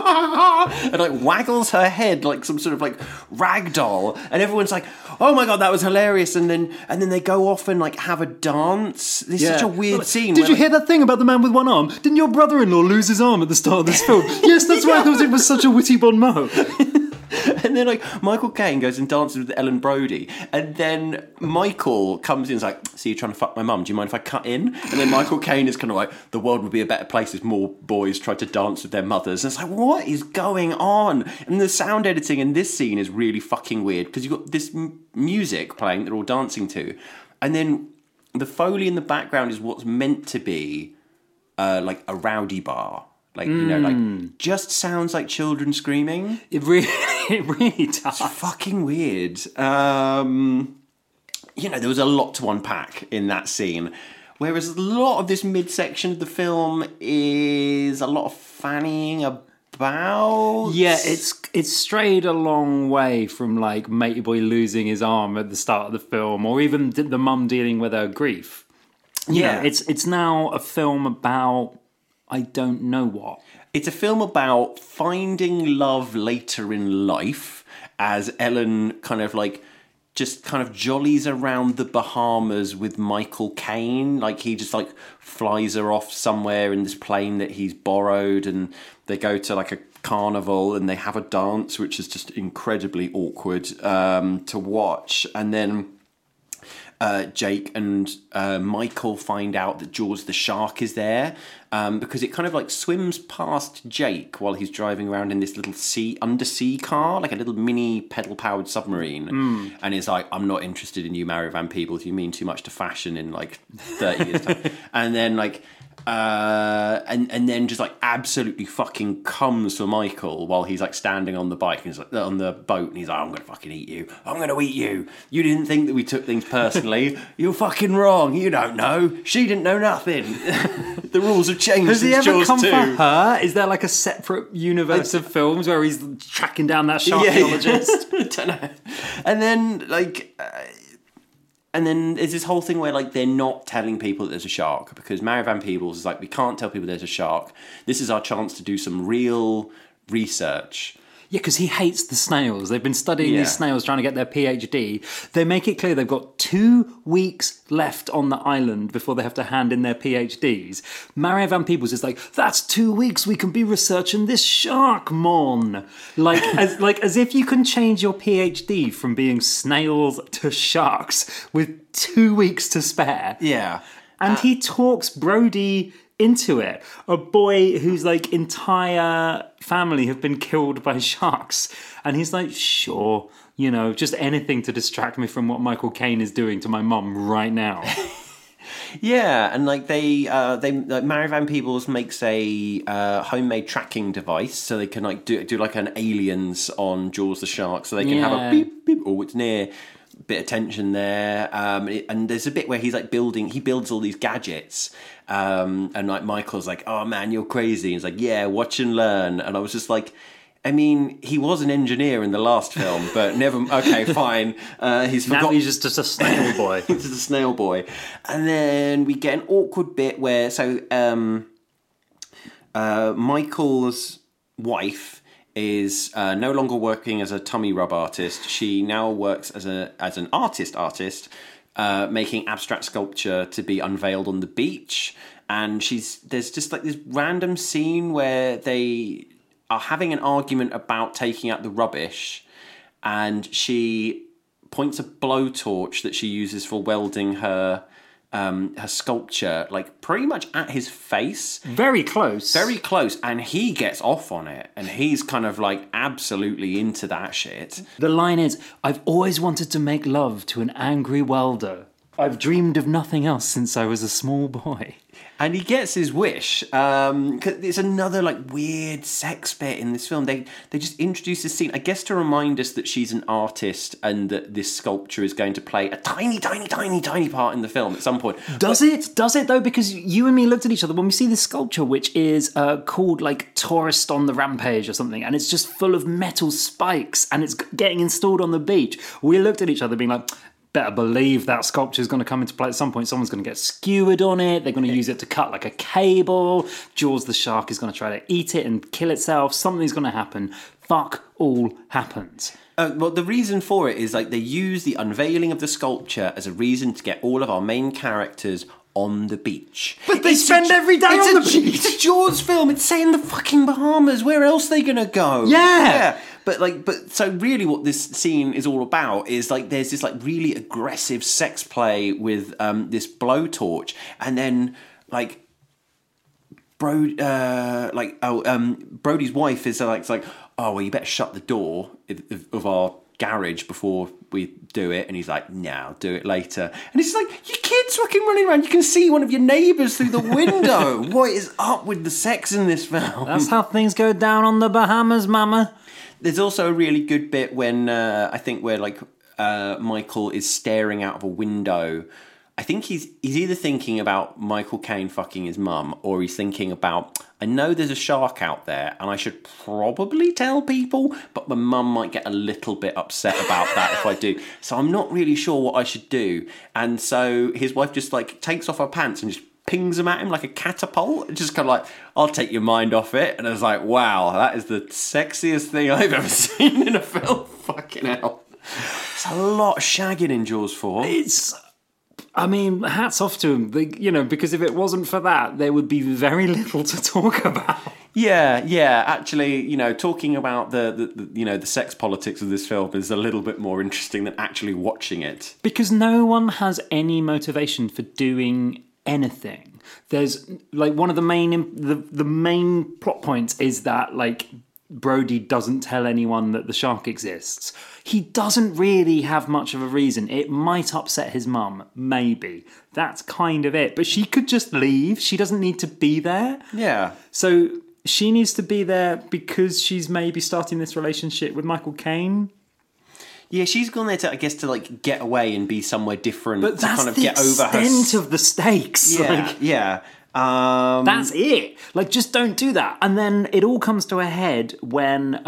Speaker 2: and like waggles her head like some sort of like rag doll, and everyone's like, oh my god, that was hilarious. And then they go off and like have a dance. It's such a weird scene.
Speaker 1: Did you hear that thing about the man with one arm? Didn't your brother-in-law lose his arm at the start of this film? Yes, that's why I thought it was such a witty bon mot.
Speaker 2: And then like Michael Caine goes and dances with Ellen Brody, and then Michael comes in and is like, "See, you're trying to fuck my mum. Do you mind if I cut in?" And then Michael Caine is kind of like, "The world would be a better place if more boys tried to dance with their mothers." And it's like, what is going on? And the sound editing in this scene is really fucking weird because you've got this music playing they're all dancing to, and then the Foley in the background is what's meant to be like a rowdy bar. Like, you know, like, just sounds like children screaming.
Speaker 1: It really does.
Speaker 2: It's fucking weird. You know, there was a lot to unpack in that scene. Whereas a lot of this midsection of the film is a lot of fannying about.
Speaker 1: Yeah, it's strayed a long way from, like, Matey Boy losing his arm at the start of the film, or even the mum dealing with her grief.
Speaker 2: Yeah.
Speaker 1: It's now a film about... I don't know what.
Speaker 2: It's a film about finding love later in life as Ellen kind of like just kind of jollies around the Bahamas with Michael Caine. Like he just like flies her off somewhere in this plane that he's borrowed, and they go to like a carnival and they have a dance, which is just incredibly awkward to watch. And then Jake and Michael find out that Jaws the shark is there because it kind of like swims past Jake while he's driving around in this little undersea car, like a little mini pedal-powered submarine. And he's like, I'm not interested in you, Mario Van Peebles. You mean too much to fashion in like 30 years' time. And then like... and then just like absolutely fucking comes for Michael while he's like standing on the bike and he's like on the boat, and he's like, I'm gonna fucking eat you. I'm gonna eat you. You didn't think that we took things personally. You're fucking wrong. You don't know. She didn't know nothing. The rules have changed.
Speaker 1: Has he
Speaker 2: since
Speaker 1: ever
Speaker 2: Jaws
Speaker 1: come
Speaker 2: 2.
Speaker 1: for her? Is there like a separate universe of films where he's tracking down that sharkologist?
Speaker 2: I don't know. And then like. And then there's this whole thing where, like, they're not telling people that there's a shark because Mario Van Peebles is like, we can't tell people there's a shark. This is our chance to do some real research.
Speaker 1: Yeah, because he hates the snails. They've been studying these snails trying to get their PhD. They make it clear they've got 2 weeks left on the island before they have to hand in their PhDs. Mario Van Peebles is like, that's 2 weeks we can be researching this shark, mon. As if you can change your PhD from being snails to sharks with 2 weeks to spare.
Speaker 2: Yeah.
Speaker 1: And he talks Brody into it. A boy whose like entire family have been killed by sharks. And he's like, sure, you know, just anything to distract me from what Michael Caine is doing to my mum right now.
Speaker 2: Yeah, and like Mario Van Peebles makes a homemade tracking device so they can like do like an Aliens on Jaws the shark, so they can have a beep beep. Oh, it's near. Bit of tension there, and there's a bit where he's like he builds all these gadgets, and like Michael's like, oh man, you're crazy. And he's like, yeah, watch and learn. And I was just like, I mean, he was an engineer in the last film, but never. Okay, fine. He's forgotten.
Speaker 1: Now he's just a snail boy.
Speaker 2: He's just a snail boy. And then we get an awkward bit where Michael's wife is no longer working as a tummy rub artist. She now works as an artist, making abstract sculpture to be unveiled on the beach. And there's just like this random scene where they are having an argument about taking out the rubbish, and she points a blowtorch that she uses for welding her sculpture like pretty much at his face.
Speaker 1: Very close,
Speaker 2: and he gets off on it, and he's kind of like absolutely into that shit.
Speaker 1: The line is, I've always wanted to make love to an angry welder. I've dreamed of nothing else since I was a small boy.
Speaker 2: And he gets his wish. 'Cause it's another like weird sex bit in this film. They just introduce this scene, I guess, to remind us that she's an artist and that this sculpture is going to play a tiny, tiny, tiny, tiny part in the film at some point.
Speaker 1: Does it though? Because you and me looked at each other when we see this sculpture, which is called like Tourist on the Rampage or something, and it's just full of metal spikes, and it's getting installed on the beach. We looked at each other being like, better believe that sculpture is going to come into play at some point. Someone's going to get skewered on it. They're going to use it to cut like a cable. Jaws the shark is going to try to eat it and kill itself. Something's going to happen. Fuck all happens.
Speaker 2: Well, the reason for it is like they use the unveiling of the sculpture as a reason to get all of our main characters on the beach.
Speaker 1: But they spend every day on the beach.
Speaker 2: It's a Jaws film. It's set in the fucking Bahamas. Where else are they going to go?
Speaker 1: Yeah.
Speaker 2: But so really what this scene is all about is like there's this like really aggressive sex play with this blowtorch, and then like Brody's wife is like, oh, well, you better shut the door of our garage before we do it. And he's like, no, I'll do it later. And it's like, your kid's fucking running around. You can see one of your neighbours through the window. What is up with the sex in this film?
Speaker 1: That's how things go down on the Bahamas, mama.
Speaker 2: There's also a really good bit when I think where like Michael is staring out of a window. I think he's either thinking about Michael Caine fucking his mum, or he's thinking about, I know there's a shark out there and I should probably tell people, but my mum might get a little bit upset about that if I do. So I'm not really sure what I should do. And so his wife just like takes off her pants and just pings them at him like a catapult. Just kind of like, I'll take your mind off it. And I was like, wow, that is the sexiest thing I've ever seen in a film. Fucking hell. It's a lot of shagging in Jaws 4.
Speaker 1: I mean, hats off to him, because if it wasn't for that, there would be very little to talk about.
Speaker 2: Yeah. Actually, talking about the sex politics of this film is a little bit more interesting than actually watching it.
Speaker 1: Because no one has any motivation for doing anything. There's like one of the main plot points is that like Brody doesn't tell anyone that the shark exists. He doesn't really have much of a reason. It might upset his mum, maybe. That's kind of it. But she could just leave. She doesn't need to be there.
Speaker 2: Yeah.
Speaker 1: So she needs to be there because she's maybe starting this relationship with Michael Caine.
Speaker 2: Yeah, she's gone there to, I guess, to like get away and be somewhere different.
Speaker 1: But
Speaker 2: to
Speaker 1: that's
Speaker 2: kind of
Speaker 1: the
Speaker 2: get over her
Speaker 1: extent of the stakes.
Speaker 2: Yeah.
Speaker 1: That's it. Like, just don't do that. And then it all comes to a head when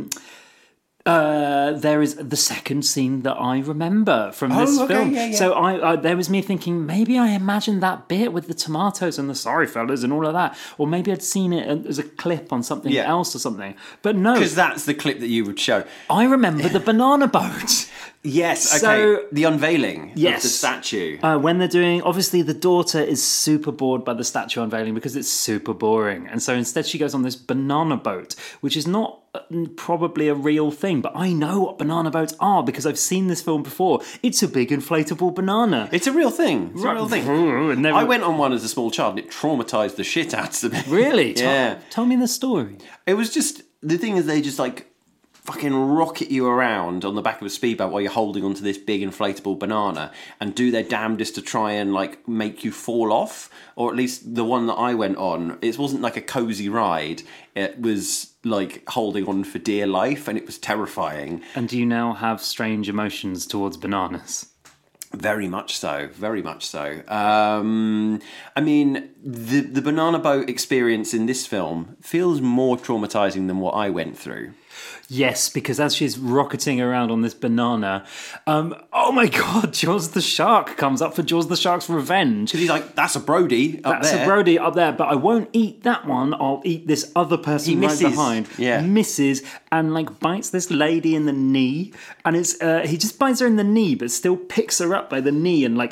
Speaker 1: there is the second scene that I remember from this film.
Speaker 2: Yeah.
Speaker 1: So I there was me thinking, maybe I imagined that bit with the tomatoes and the sorry fellas and all of that. Or maybe I'd seen it as a clip on something else or something. But no.
Speaker 2: Because that's the clip that you would show.
Speaker 1: I remember the banana boat.
Speaker 2: Yes, okay.
Speaker 1: So,
Speaker 2: the unveiling of the statue.
Speaker 1: When they're doing... Obviously, the daughter is super bored by the statue unveiling because it's super boring. And so instead she goes on this banana boat, which is not probably a real thing. But I know what banana boats are because I've seen this film before. It's a big inflatable banana.
Speaker 2: It's a real thing. It's a real thing. I went on one as a small child and it traumatised the shit out of me.
Speaker 1: Really?
Speaker 2: Yeah.
Speaker 1: Tell me the story.
Speaker 2: It was just... The thing is they just like... fucking rocket you around on the back of a speedboat while you're holding onto this big inflatable banana and do their damnedest to try and like make you fall off, or at least the one that I went on, it wasn't like a cozy ride, it was like holding on for dear life and it was terrifying.
Speaker 1: And do you now have strange emotions towards bananas?
Speaker 2: Very much so. I mean, the banana boat experience in this film feels more traumatising than what I went through.
Speaker 1: Yes, because as she's rocketing around on this banana, oh my God, Jaws the Shark comes up for Jaws the Shark's revenge.
Speaker 2: Because he's like, that's a Brody up there.
Speaker 1: That's a Brody up there, but I won't eat that one. I'll eat this other person right behind.
Speaker 2: Yeah.
Speaker 1: Misses and like bites this lady in the knee. And it's he just bites her in the knee, but still picks her up by the knee and like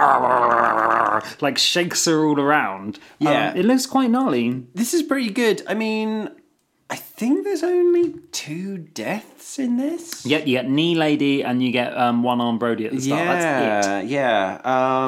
Speaker 1: shakes her all around.
Speaker 2: Yeah.
Speaker 1: It looks quite gnarly.
Speaker 2: This is pretty good. I mean... I think there's only 2 deaths in this.
Speaker 1: Yeah, you get knee lady and you get one-arm Brody at the start. That's it.
Speaker 2: Yeah.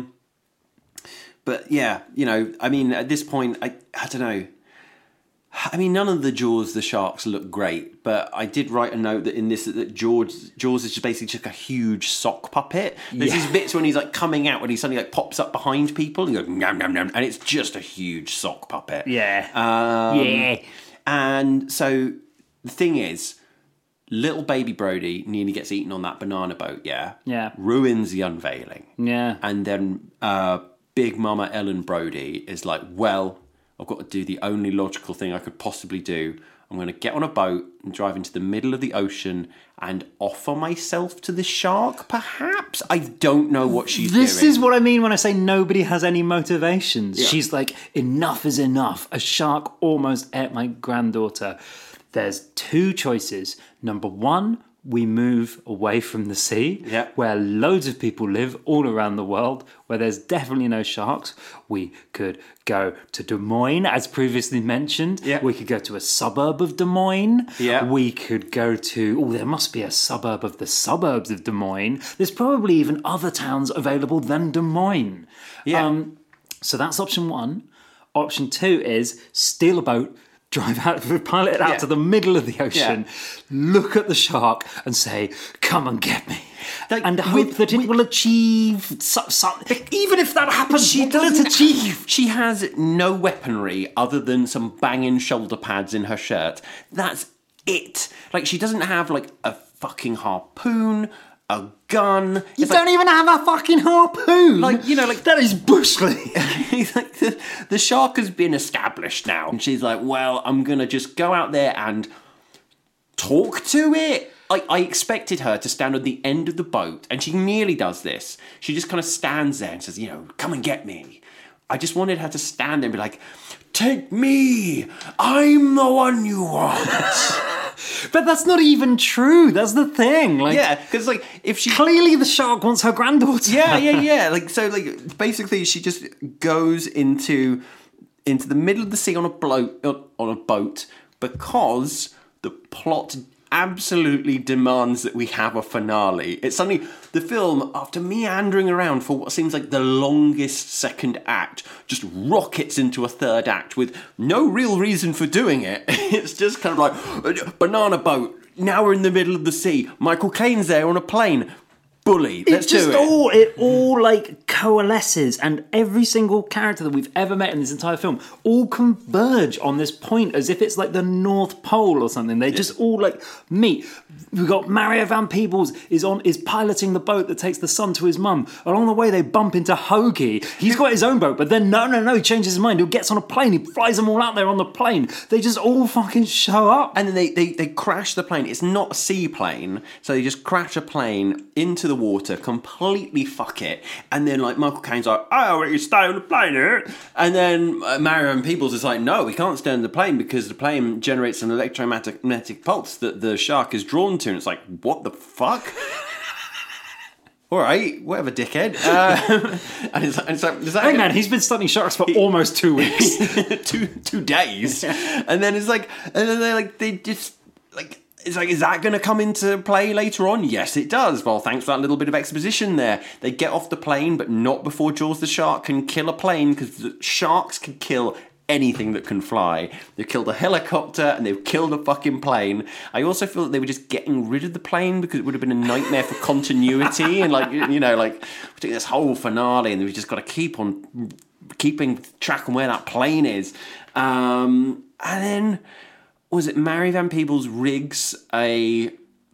Speaker 2: But yeah, I mean, at this point, I don't know. I mean, none of the Jaws the Sharks look great, but I did write a note that in this that Jaws is just basically just a huge sock puppet. There's these bits when he's like coming out when he suddenly like pops up behind people and goes nom nom nom, and it's just a huge sock puppet.
Speaker 1: Yeah.
Speaker 2: And so the thing is, little baby Brody nearly gets eaten on that banana boat,
Speaker 1: Yeah.
Speaker 2: Ruins the unveiling.
Speaker 1: Yeah.
Speaker 2: And then Big Mama Ellen Brody is like, well, I've got to do the only logical thing I could possibly do. I'm going to get on a boat and drive into the middle of the ocean and offer myself to the shark, perhaps? I don't know what she's doing.
Speaker 1: This is what I mean when I say nobody has any motivations.
Speaker 2: Yeah.
Speaker 1: She's like, enough is enough. A shark almost ate my granddaughter. There's two choices. Number one, we move away from the sea, where loads of people live all around the world, where there's definitely no sharks. We could go to Des Moines, as previously mentioned. We could go to a suburb of Des Moines. We could go to... there must be a suburb of the suburbs of Des Moines. There's probably even other towns available than Des Moines. So that's option one. Option two is steal a boat, drive out, pilot it out to the middle of the ocean, look at the shark and say, come and get me. And hope that it will achieve even if that happens,
Speaker 2: she
Speaker 1: doesn't achieve.
Speaker 2: She has no weaponry other than some banging shoulder pads in her shirt. That's it. Like, she doesn't have, like, a fucking harpoon, a gun.
Speaker 1: You don't even have a fucking harpoon.
Speaker 2: Like, you know, like...
Speaker 1: That is bush league.
Speaker 2: Like, the shark has been established now. And she's like, well, I'm going to just go out there and talk to it. I expected her to stand at the end of the boat, and she nearly does this. She just kind of stands there and says, you know, come and get me. I just wanted her to stand there and be like, take me. I'm the one you want.
Speaker 1: But that's not even true. That's the thing. Like,
Speaker 2: yeah, because like if she
Speaker 1: clearly the shark wants her granddaughter.
Speaker 2: Yeah. Like so, like basically, she just goes into the middle of the sea on a boat because the plot absolutely demands that we have a finale. It's suddenly the film, after meandering around for what seems like the longest second act, just rockets into a third act with no real reason for doing it. It's just kind of like, banana boat, now we're in the middle of the sea, Michael Caine's there on a plane. Bully, let's do it.
Speaker 1: It all like coalesces, and every single character that we've ever met in this entire film all converge on this point as if it's like the North Pole or something. They just all like meet. We've got Mario Van Peebles is piloting the boat that takes the son to his mum. Along the way they bump into Hoagie. He's got his own boat, but then no, he changes his mind. He gets on a plane, he flies them all out there on the plane. They just all fucking show up.
Speaker 2: And then they crash the plane. It's not a seaplane, so they just crash a plane into the water, completely fuck it, and then like Michael Caine's like, I already stay on the plane here, and then Mario and Peoples is like, no, we can't stay on the plane because the plane generates an electromagnetic pulse that the shark is drawn to, and it's like, what the fuck? All right, whatever, dickhead. And it's like,
Speaker 1: hey man, he's been studying sharks for almost 2 weeks,
Speaker 2: 2 days, and then it's like, and then they just like. It's like, is that going to come into play later on? Yes, it does. Well, thanks for that little bit of exposition there. They get off the plane, but not before Jaws the shark can kill a plane, because the sharks can kill anything that can fly. They've killed a helicopter and they've killed a fucking plane. I also feel that they were just getting rid of the plane because it would have been a nightmare for continuity and like, you know, like we're doing this whole finale and we've just got to keep on keeping track on where that plane is. And then... was it Mary Van Peebles rigs a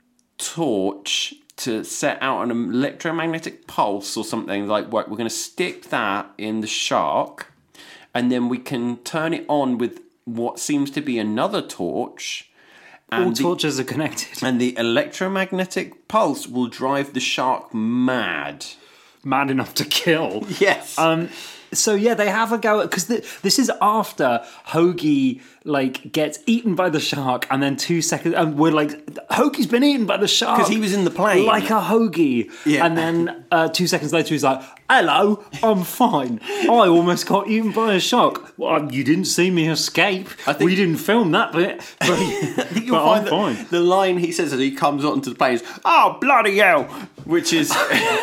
Speaker 2: torch to set out an electromagnetic pulse or something? Like, what, we're going to stick that in the shark, and then we can turn it on with what seems to be another torch. And
Speaker 1: all torches are connected.
Speaker 2: And the electromagnetic pulse will drive the shark mad.
Speaker 1: Mad enough to kill.
Speaker 2: Yes.
Speaker 1: So yeah, they have a go at, because this is after Hoagie like gets eaten by the shark, and then 2 seconds, and we're like, Hoagie's been eaten by the shark
Speaker 2: because he was in the plane
Speaker 1: like a Hoagie.
Speaker 2: Yeah.
Speaker 1: And then 2 seconds later, he's like, "Hello, I'm fine. I almost got eaten by a shark. Well, you didn't see me escape. We didn't film that bit, but,
Speaker 2: I think you'll find
Speaker 1: fine."
Speaker 2: The line he says as he comes onto the plane is, "Oh bloody hell!" Which is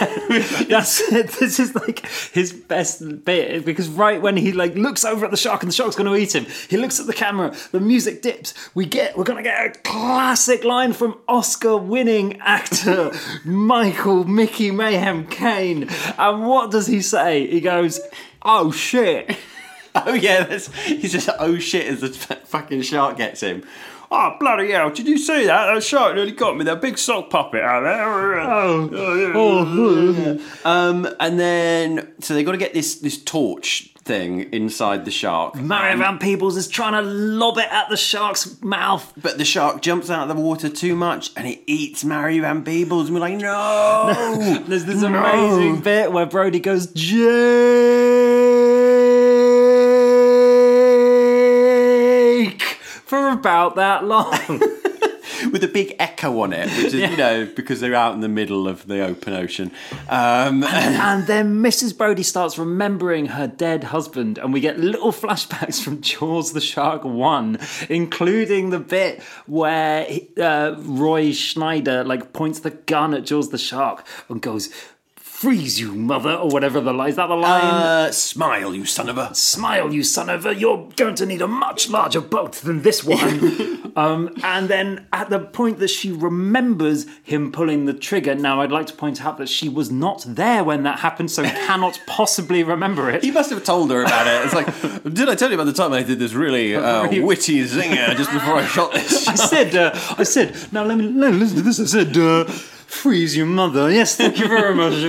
Speaker 1: this is like his best bit, because right when he like looks over at the shark and the shark's going to eat him, he looks at the camera, the music dips, we're going to get a classic line from Oscar-winning actor Mickey Mayhem Caine, and what does he say? He goes, "Oh shit."
Speaker 2: Oh yeah, he says, "Oh shit," as the fucking shark gets him. "Oh, bloody hell, did you see that? That shark nearly got me, that big sock puppet out there." And then, so they've got to get this torch thing inside the shark.
Speaker 1: Mario Van Peebles is trying to lob it at the shark's mouth.
Speaker 2: But the shark jumps out of the water too much and it eats Mario Van Peebles. And we're like, no!
Speaker 1: There's this amazing bit where Brody goes, Jake! For about that long.
Speaker 2: With a big echo on it, which is, because they're out in the middle of the open ocean. And
Speaker 1: then Mrs. Brody starts remembering her dead husband, and we get little flashbacks from Jaws the Shark 1, including the bit where Roy Schneider points the gun at Jaws the Shark and goes, "Freeze, you mother," or whatever the line. Is that the line?
Speaker 2: Smile, you son of a...
Speaker 1: Smile, you son of a... You're going to need a much larger boat than this one. And then at the point that she remembers him pulling the trigger, now I'd like to point out that she was not there when that happened, so cannot possibly remember it.
Speaker 2: He must have told her about it. It's like, did I tell you about the time I did this really witty zinger just before I shot this?
Speaker 1: I said, now listen to this. I said, freeze your mother. Yes, thank you very much.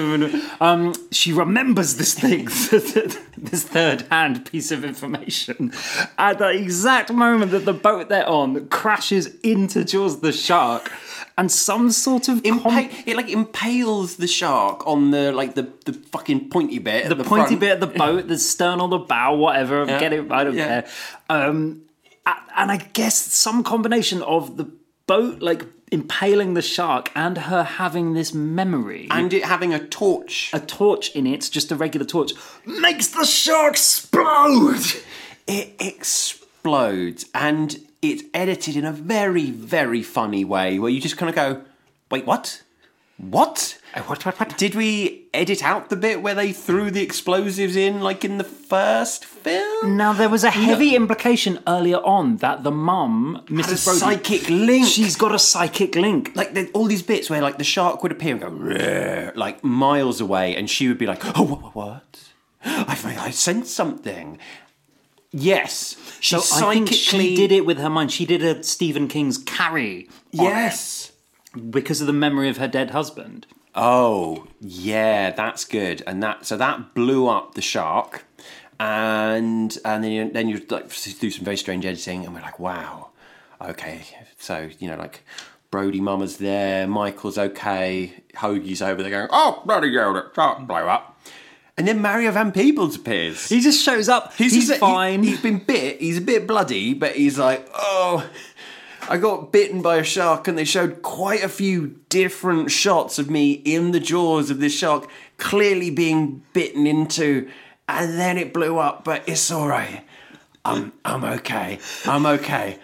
Speaker 1: She remembers this thing, this third-hand piece of information, at the exact moment that the boat they're on crashes into Jaws the Shark, and some sort of
Speaker 2: it impales the shark on the fucking pointy bit,
Speaker 1: the pointy bit of the boat, the stern or the bow, whatever. Yeah. Get it? I don't care. And I guess some combination of the boat impaling the shark and her having this memory
Speaker 2: and it having a torch
Speaker 1: in it, just a regular torch, makes the shark explode.
Speaker 2: It explodes, and it's edited in a very, very funny way where you just kind of go, wait, what? What? Did we edit out the bit where they threw the explosives in in the first film?
Speaker 1: Now, there was a heavy implication earlier on that the mum, Mrs. Brody,
Speaker 2: psychic link.
Speaker 1: She's got a psychic link.
Speaker 2: All these bits where the shark would appear and go miles away, and she would be like, oh, what? I sensed something. Yes.
Speaker 1: So I think she did it with her mind. She did a Stephen King's Carrie.
Speaker 2: Yes.
Speaker 1: Because of the memory of her dead husband.
Speaker 2: Oh, yeah, that's good. And that blew up the shark, and then you do some very strange editing, and we're like, wow, okay. So Brody Mama's there, Michael's okay, Hoagie's over there going, oh bloody hell, that shark blew up. And then Mario Van Peebles appears.
Speaker 1: He just shows up. He's fine.
Speaker 2: He's been bit. He's a bit bloody, but he's like, oh, I got bitten by a shark, and they showed quite a few different shots of me in the jaws of this shark, clearly being bitten into, and then it blew up, but it's all right. I'm okay. I'm okay.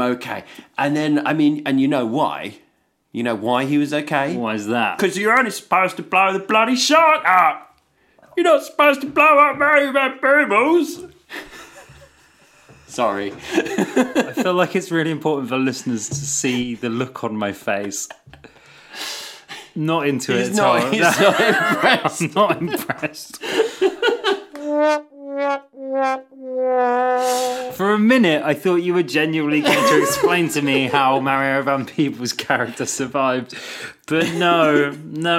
Speaker 2: And then, and you know why? You know why he was okay?
Speaker 1: Why is that?
Speaker 2: Because you're only supposed to blow the bloody shark up. You're not supposed to blow up Mario Van Peebles. Sorry.
Speaker 1: I feel like it's really important for listeners to see the look on my face. Not into it.
Speaker 2: He's not impressed.
Speaker 1: I'm not impressed. For a minute, I thought you were genuinely going to explain to me how Mario Van Peebles' character survived. But no.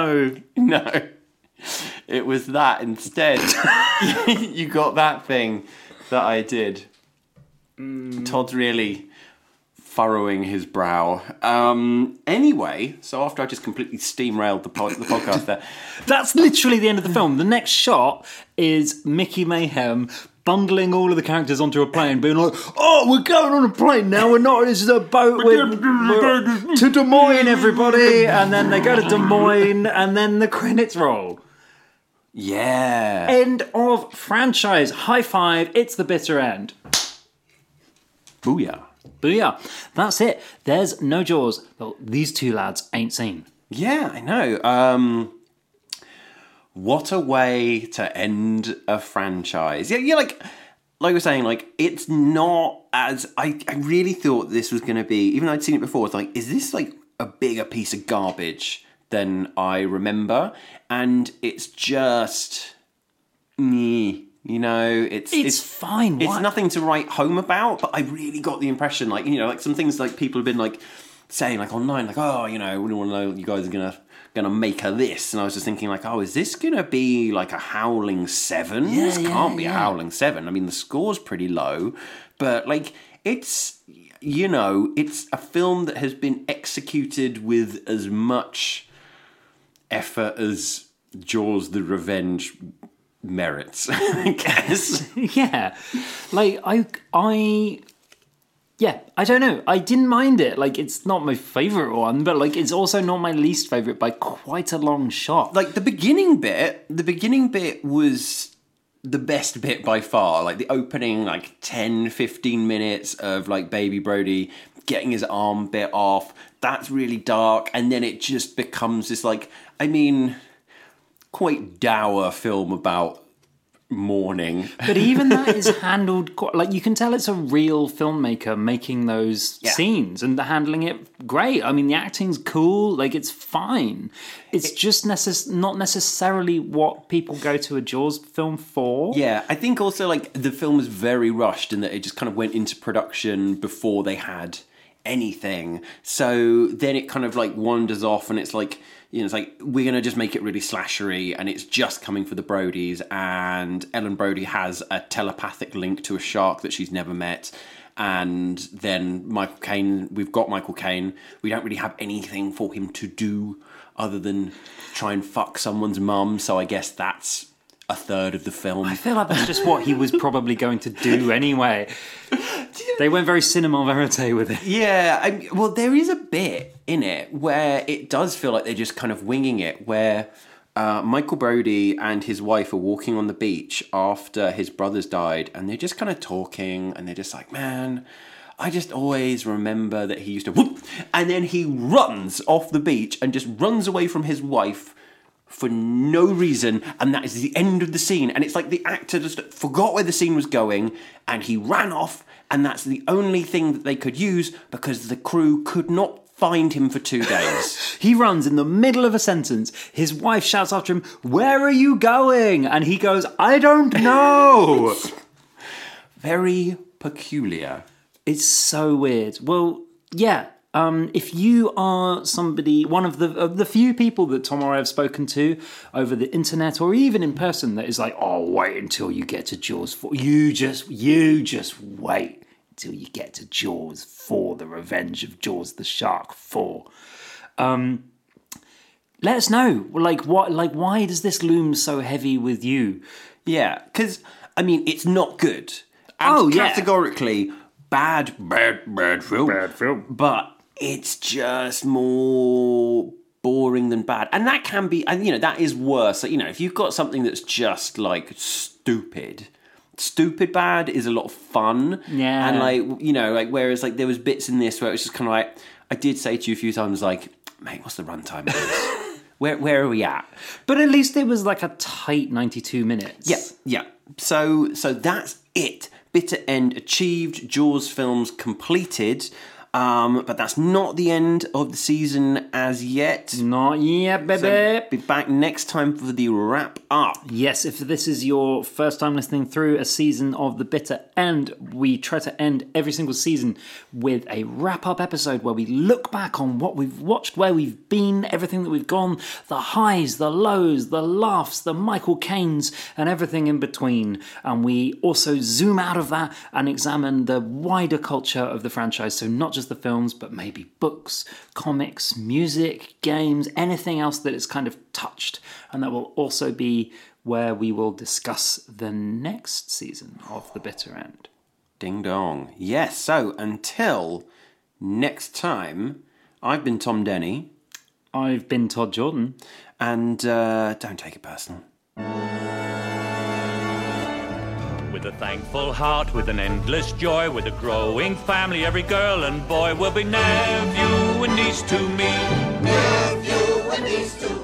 Speaker 2: It was that instead. You got that thing that I did. Todd's really furrowing his brow. Anyway, so after I just completely steamrailed the podcast there.
Speaker 1: That's literally the end of the film. The next shot is Mickey Mayhem bundling all of the characters onto a plane, being like, oh, we're going on a plane now, we're not, this is a boat, we're to Des Moines, everybody. And then they go to Des Moines, and then the credits roll.
Speaker 2: Yeah.
Speaker 1: End of franchise. High five, it's the bitter end.
Speaker 2: Booyah.
Speaker 1: That's it. There's no Jaws that these two lads ain't seen.
Speaker 2: Yeah, I know. What a way to end a franchise. Yeah, like we're saying, it's not as... I really thought this was going to be... Even though I'd seen it before, it's is this a bigger piece of garbage than I remember? And it's just... it's
Speaker 1: fine.
Speaker 2: It's nothing to write home about, but I really got the impression, some things people have been saying like online, like, oh, you know, we want to know what you guys are gonna make her this, and I was just thinking like, oh, is this gonna be like a Howling 7? This can't be a Howling 7. I mean, the score's pretty low, but like it's, you know, it's a film that has been executed with as much effort as Jaws the Revenge merits, I guess.
Speaker 1: Yeah. Like, I don't know. I didn't mind it. Like, it's not my favourite one, but, like, it's also not my least favourite by quite a long shot.
Speaker 2: Like, the beginning bit was the best bit by far. Like, the opening, like, 10, 15 minutes of, like, Baby Brody getting his arm bit off. That's really dark. And then it just becomes this, like, I mean, quite dour film about mourning.
Speaker 1: But even that is handled quite, like, you can tell it's a real filmmaker making those scenes and handling it great. I mean, the acting's cool, like, it's fine. It's just not necessarily what people go to a Jaws film for.
Speaker 2: Yeah, I think also, like, the film was very rushed in that it just kind of went into production before they had anything. So then it kind of, like, wanders off, and it's like, you know, it's like, we're going to just make it really slashery, and it's just coming for the Brodies, and Ellen Brody has a telepathic link to a shark that she's never met, and then Michael Caine, we've got Michael Caine, we don't really have anything for him to do other than try and fuck someone's mum, so I guess that's a third of the film.
Speaker 1: I feel like that's just what he was probably going to do anyway. They went very cinema verite with it.
Speaker 2: Yeah, well, there is a bit in it where it does feel like they're just kind of winging it, where Michael Brody and his wife are walking on the beach after his brothers died, and they're just kind of talking, and they're just like, man, I just always remember that he used to whoop, and then he runs off the beach and just runs away from his wife for no reason, and that is the end of the scene. And it's like the actor just forgot where the scene was going, and he ran off, and that's the only thing that they could use because the crew could not find him for 2 days.
Speaker 1: He runs in the middle of a sentence. His wife shouts after him, "Where are you going?" And he goes, "I don't know."
Speaker 2: Very peculiar.
Speaker 1: It's so weird. Well, yeah. If you are somebody, one of the few people that Tom or I have spoken to over the internet or even in person that is like, oh, wait until you get to Jaws 4. You just wait until you get to Jaws 4, The Revenge of Jaws the Shark 4. Let us know, why does this loom so heavy with you?
Speaker 2: Yeah, because, I mean, it's not good. And categorically, bad film.
Speaker 1: Bad film.
Speaker 2: But it's just more boring than bad. And that can be, and, you know, that is worse. You know, if you've got something that's just, like, stupid bad is a lot of fun.
Speaker 1: Yeah.
Speaker 2: And, like, you know, like, whereas, like, there was bits in this where it was just kind of like, I did say to you a few times, like, mate, what's the runtime of this? Where are we at?
Speaker 1: But at least it was, like, a tight 92 minutes.
Speaker 2: Yeah. So that's it. Bitter end achieved. Jaws films completed. But that's not the end of the season as yet.
Speaker 1: Not yet, baby.
Speaker 2: So be back next time for the wrap up.
Speaker 1: Yes, if this is your first time listening through a season of The Bitter End, we try to end every single season with a wrap-up episode where we look back on what we've watched, where we've been, everything that we've gone, the highs, the lows, the laughs, the Michael Caines, and everything in between. And we also zoom out of that and examine the wider culture of the franchise, so not just the films, but maybe books, comics, music, games, anything else that it's kind of touched. And that will also be where we will discuss the next season of The Bitter End.
Speaker 2: Ding dong. Yes, so until next time, I've been Tom Denny.
Speaker 1: I've been Todd Jordan.
Speaker 2: And don't take it personal.
Speaker 7: With a thankful heart, with an endless joy, with a growing family, every girl and boy will be nephew and niece to me.
Speaker 8: Nephew and niece to me.